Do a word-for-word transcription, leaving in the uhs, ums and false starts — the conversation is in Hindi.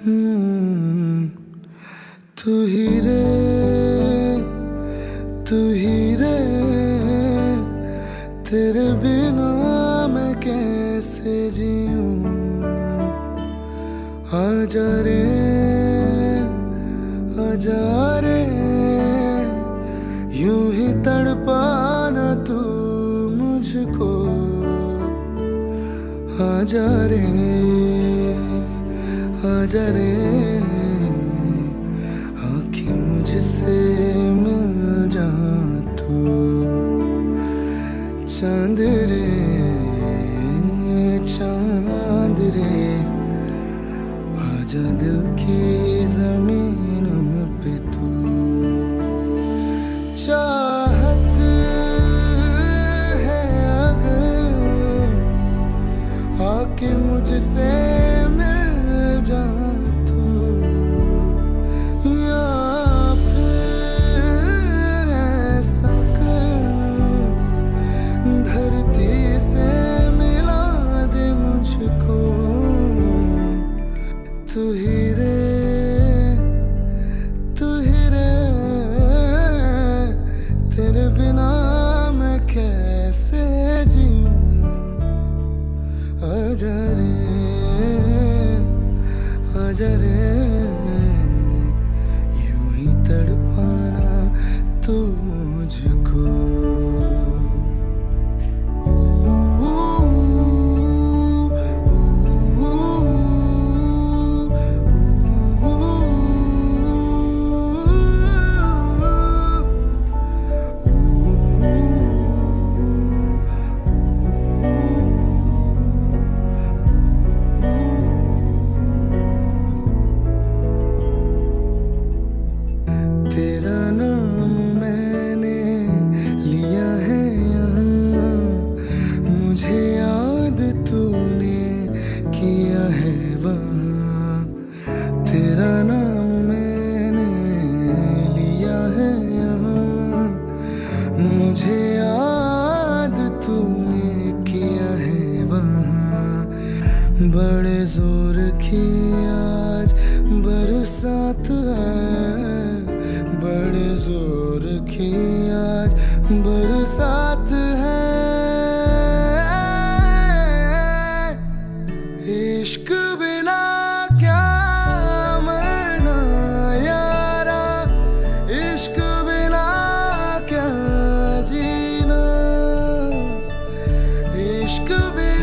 हम्म, तू ही रे तू ही रे, तेरे बिना मैं कैसे जीऊं। आजा रे आजा रे, यूं ही तड़पाना तू मुझको। आजा रे आजा रे, आँखें मुझसे मिल जा तू। चांद रे चांद रे, आजा दिल की जमीन पे तू। चाहत है अगर आके मुझसे मिल जा तू, या फिर ऐसा कर धरती से मिला दे मुझको। तू ही रे तू ही रे, तेरे बिना मैं कैसे जीऊं। आजा रे आजा रे, यूं ही तड़पाना तू मुझको। तेरा नाम मैंने लिया है यहाँ, मुझे याद तूने किया है वहाँ। तेरा नाम मैंने लिया है यहाँ, मुझे याद तूने किया है वहाँ। बड़े जोर की आज बरसात है, बड़े जोर की आज बरसात है। इश्क बिना क्या मरना यारा, इश्क बिना क्या जीना। इश्क बिना